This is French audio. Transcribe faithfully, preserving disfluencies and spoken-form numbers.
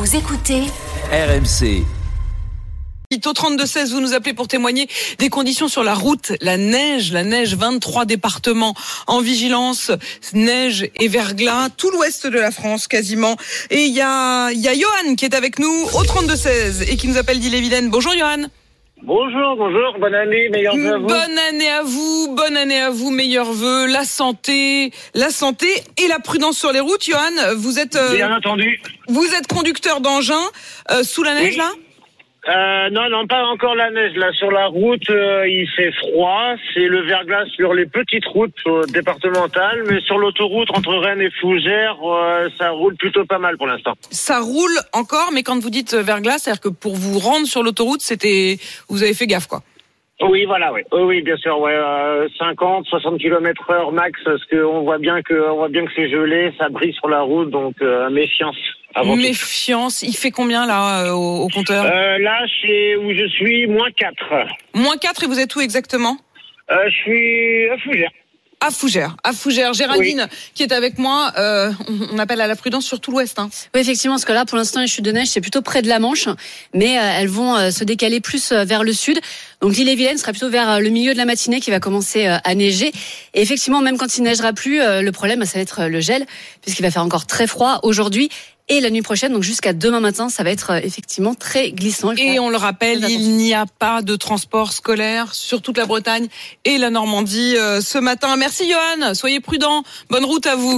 Vous écoutez R M C. Au trente-deux seize, vous nous appelez pour témoigner des conditions sur la route. La neige, la neige, vingt-trois départements en vigilance, neige et verglas, tout l'ouest de la France quasiment. Et il y a, il y a Johan qui est avec nous au trente-deux seize et qui nous appelle d'Ille-et-Vilaine. Bonjour Johan. Bonjour, bonjour, bonne année, meilleurs vœux à vous. Bonne année à vous, bonne année à vous, meilleurs vœux, la santé, la santé et la prudence sur les routes. Johan, vous êtes, euh, Bien entendu. vous êtes conducteur d'engin euh, sous la neige Oui. là ? Euh, non, non, pas encore la neige. Là, sur la route, euh, il fait froid. C'est le verglas sur les petites routes euh, départementales, mais sur l'autoroute entre Rennes et Fougères, euh, ça roule plutôt pas mal pour l'instant. Ça roule encore, mais quand vous dites verglas, c'est-à-dire que pour vous rendre sur l'autoroute, c'était, vous avez fait gaffe, quoi. Oui, voilà, oui, oh, oui, bien sûr, ouais, euh, cinquante, soixante kilomètres heure max, parce qu'on voit bien que, on voit bien que c'est gelé, ça brille sur la route, donc euh, méfiance. Avant Méfiance. Il fait combien là euh, au, au compteur ? euh, Là, chez où je suis, moins quatre. Moins quatre et vous êtes où exactement ? Euh, je suis à Fougères. À Fougères, à Fougères. Géraldine, oui, qui est avec moi, euh, on appelle à la prudence sur tout l'ouest. Hein. Oui, effectivement, parce que là, pour l'instant, les chutes de neige, c'est plutôt près de la Manche, mais euh, elles vont euh, se décaler plus euh, vers le sud. Donc l'Ille-et-Vilaine sera plutôt vers euh, le milieu de la matinée qui va commencer euh, à neiger. Et effectivement, même quand il neigera plus, euh, le problème, ça va être euh, le gel, puisqu'il va faire encore très froid aujourd'hui et la nuit prochaine. Donc jusqu'à demain matin, ça va être euh, effectivement très glissant. Et on le rappelle, il n'y a pas de transport scolaire sur toute la Bretagne et la Normandie euh, ce matin. Merci Johan, soyez prudents. Bonne route à vous.